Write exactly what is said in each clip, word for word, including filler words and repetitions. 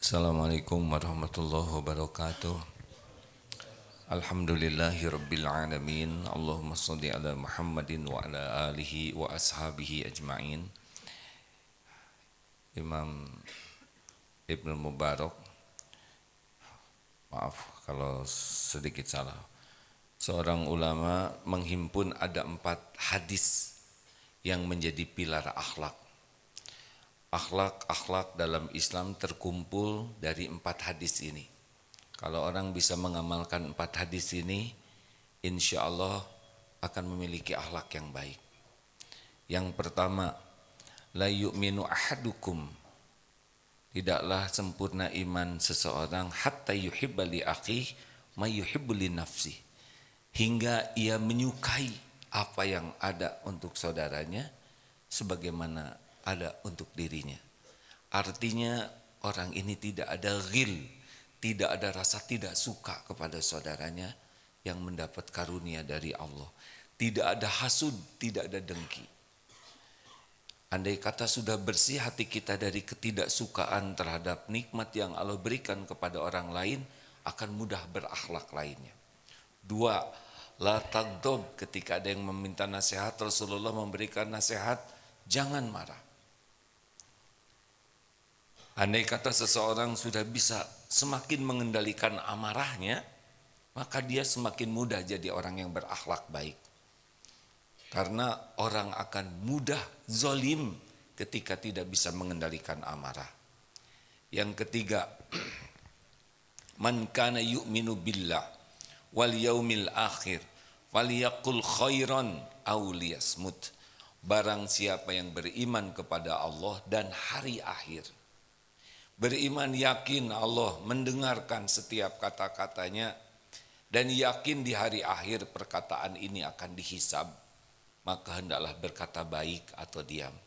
Assalamualaikum warahmatullahi wabarakatuh. Alhamdulillahi rabbil alamin. Allahumma salli ala Muhammadin wa ala alihi wa ashabihi ajma'in. Imam Ibnu Mubarak, maaf kalau sedikit salah, seorang ulama menghimpun ada empat hadis yang menjadi pilar akhlak. Akhlak-akhlak dalam Islam terkumpul dari empat hadis ini. Kalau orang bisa mengamalkan empat hadis ini, insya Allah akan memiliki akhlak yang baik. Yang pertama, la yu'minu ahadukum, tidaklah sempurna iman seseorang hatta yuhibba li akhihi ma yuhibbu li nafsihi, hingga ia menyukai apa yang ada untuk saudaranya sebagaimana ada untuk dirinya. Artinya orang ini tidak ada ghil, tidak ada rasa tidak suka kepada saudaranya yang mendapat karunia dari Allah. Tidak ada hasud, tidak ada dengki. Andai kata sudah bersih hati kita dari ketidaksukaan terhadap nikmat yang Allah berikan kepada orang lain, akan mudah berakhlak lainnya. Dua, la tagdob, ketika ada yang meminta nasihat, Rasulullah memberikan nasihat, jangan marah. Andai kata seseorang sudah bisa semakin mengendalikan amarahnya, maka dia semakin mudah jadi orang yang berakhlak baik. Karena orang akan mudah zalim ketika tidak bisa mengendalikan amarah. Yang ketiga, man kana yu'minu billah wal yaumil akhir falyaqul khairan aw liyasmut. Barang siapa yang beriman kepada Allah dan hari akhir, beriman yakin Allah mendengarkan setiap kata-katanya, dan yakin di hari akhir perkataan ini akan dihisab, maka hendaklah berkata baik atau diam.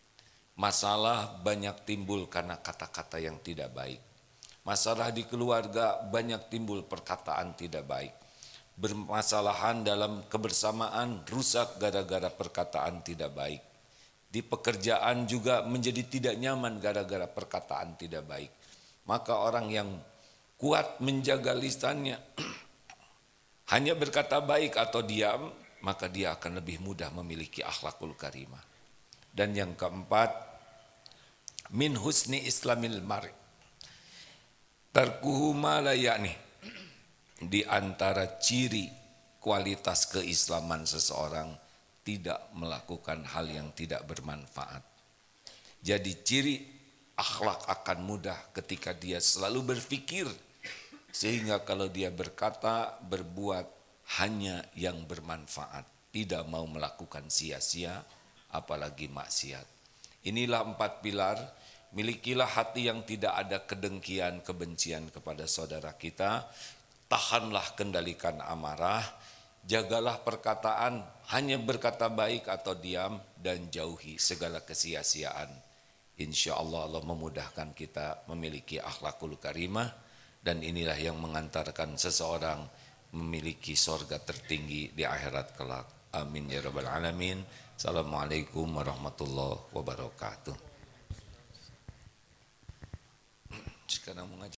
Masalah banyak timbul karena kata-kata yang tidak baik. Masalah di keluarga banyak timbul perkataan tidak baik. Bermasalahan dalam kebersamaan rusak gara-gara perkataan tidak baik. Di pekerjaan juga menjadi tidak nyaman gara-gara perkataan tidak baik. Maka orang yang kuat menjaga lisannya, hanya berkata baik atau diam, maka dia akan lebih mudah memiliki akhlakul karimah. Dan yang keempat, min husni islamil mar'i tarkuhu ma la ya'ni. Di antara ciri kualitas keislaman seseorang, tidak melakukan hal yang tidak bermanfaat. Jadi ciri akhlak akan mudah ketika dia selalu berpikir, sehingga kalau dia berkata, berbuat hanya yang bermanfaat, tidak mau melakukan sia-sia, apalagi maksiat. Inilah empat pilar. Milikilah hati yang tidak ada kedengkian, kebencian kepada saudara kita. Tahanlah, kendalikan amarah. Jagalah perkataan, hanya berkata baik atau diam, dan jauhi segala kesia-siaan. Insya Allah Allah memudahkan kita memiliki akhlakul karimah, dan inilah yang mengantarkan seseorang memiliki sorga tertinggi di akhirat kelak. Amin ya rabbal alamin. Assalamualaikum warahmatullahi wabarakatuh. Sekarang mengaji.